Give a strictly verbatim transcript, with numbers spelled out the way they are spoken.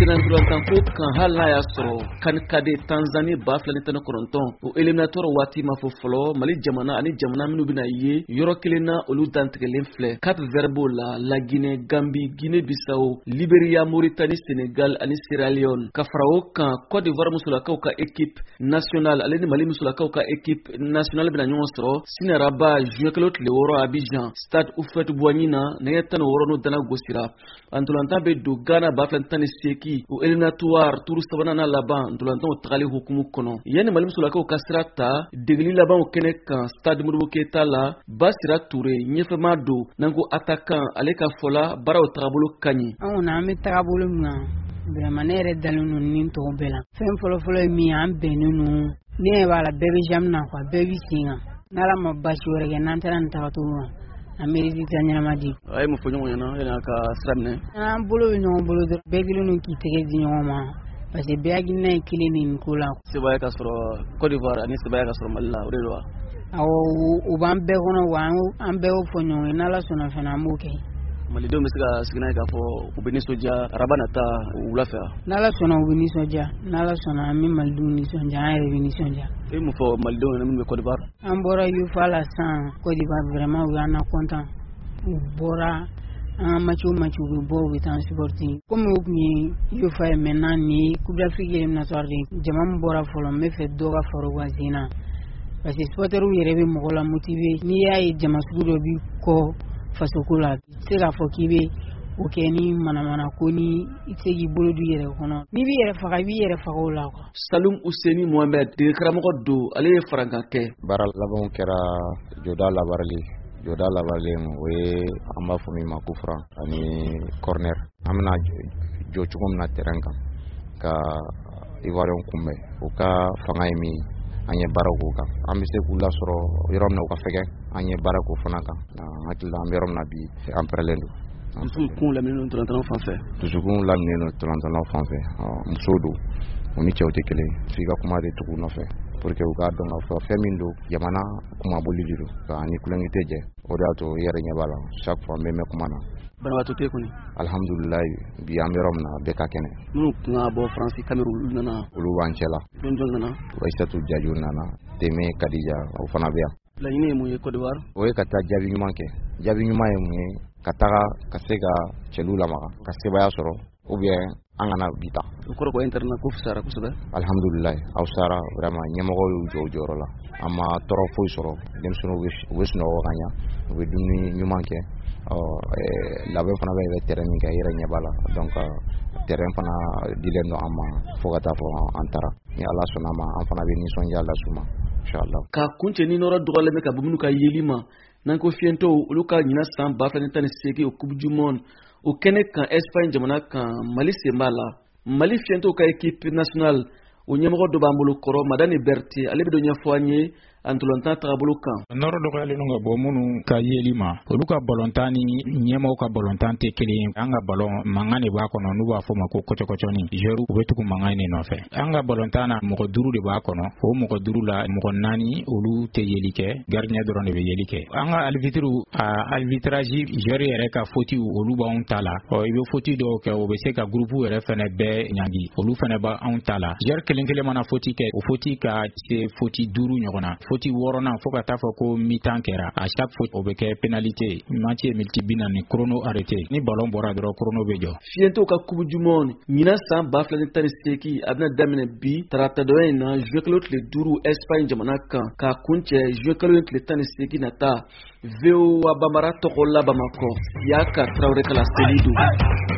senan durantan ko kan hala ya soro kan kade Tanzania ba filani tan koronton o eliminator wati ma fo folo Mali jamana ani jamana minu bina ye yoro kelena olu dantigelen fle Cap Verde la la Guinée Gambie Guinée Bissau Liberia Mauritanie Sénégal ani Sierra Leone ka farao kan Côte d'Ivoire musulakaw ka équipe nationale ale ni Mali musulakaw ka équipe nationale bina nyon soro sinaraba juekelot le woro Abidjan stade Oufet Boignina ne tan woro no dana gosira antulanta be do Ghana ba flantani seki o eliminatoire tour sabana laban antulanta o tagali hukumu kono yani Mali musulakaw ka sirata degli laban o kene kan stade Modibo Keita la Basira Touré nyefema do nango attaquant ale ka fola bara o tagabolo kanyi ona mi tagabolo nga be manere dalunu nin to bela fem folo folo mi am benunu ne bala bebe jamna kwa bebe singa nala mabashi wore nan tan ta to Ameridi tanya madi ay mo fonyo yana yana ka sramne an bolo no bolo begilunu ki tege di nyoma parce que beagi na kilini kula sibaya ka soro Côte d'Ivoire ani sibaya ka soro Malla urelo awo uban be kono wa an be fonyo na la sona fana moke Mali do misika sigina ka fo ubini soja rabana ta ulafa na la sona ubini soja na la sona mi maldu ni soja ay ubini soja e mo fo Mali do na mi Côte d'Ivoire an bora yu fala san Côte d'Ivoire vraiment we ana content bora un match match we bo we tan supporting comme ni yu fa maintenant ni Coupe d'Afrique éliminatoire jamam bora folo me fe doga foro wazina parce que supporteru yere be mo la motiver ni ay jama sudo bi ko fasokula sera fokibe okeni mana mana koni itegi bolodu yere kono ni bi yere faga bi yere faga la ko Salum Ouseni Mohamed de Kramago do ale faranga ke baral labon kera joda labarli joda labarli we amba fumi makufra ani corner amna jo chugum na teranga ka iwarion kumbe uka fanga mi anye barako ka amise kula soro yorom na ka fege anye barako fanaka na atila yorom na bi en prelendo toujours kun la mino trente ans français toujours kun la mino trente ans français musodo oni chawte kele figa kuma de tugu no fe porque o ga don fa femindo yamana kuma bolidiro ka ni kulangite je odato yere nyabala chaque fois meme kuma na bana watu te kuni alhamdulillah bi amirom na beka kene nu nga bo France Cameroun nana ulu wanchela donjon nana waisatu jaju nana teme kadija au fana bia la yine mu Côte d'Ivoire o kata jabi nyuma ke jabi nyuma ye mu kataka kasega chelula maka kaseba ya soro ou bien angana bita ko ko internet ko fsara ko soda alhamdulillah au sara vraiment nyamo jo joro la ama toro foi soro dem sunu wish wish no wanya we duni nyuma ke oh la ben fana be terrain ga yere nyabala donc terrain fana dilendo ama fogata fo antara ni ala sunama am fana be ni sonja la suma inshallah ka kunche ni nora dogale me ka bumunu ka yelima nan ko fiento uluka nyina san ba fana tan seki o coupe du monde o kene kan Espagne jamana kan Mali sembala Mali fiento ka équipe nationale o nyamgo do bambulu koro Madani Berti ale be do nyafanye antulonta tagabulu kan noro do kale no bo munu ka yelima oluka bolontani nyema ka bolontante kele anga balon mangane ba kono nu ba foma ko kocho kocho ni jeru betu ko mangane no fe anga bolontana mo ko duru de ba kono o mo ko duru la mo ko nani olu te yelike gardien do ronde be yelike anga alvitru alvitraji jeri ere ka foti olu ba on tala o ibe foti do ke o be se ka groupe ere fene be nyangi olu fene ba on tala jer kelen kele mana foti ke o foti ka se foti duru nyogona foti worona foka tafa ko mi-temps kera à chaque fois obeke pénalité match multibina ni chrono arrêté ni ballon bora dro chrono bejo fiento ka coupe du monde mina san bafla ni tani seki abna damine bi tarata do na jeuklot le duru Espagne jamana kan ka kunche jeuklot le tani seki nata veo wa bamara to kolla bamako ya ka traure kala selidu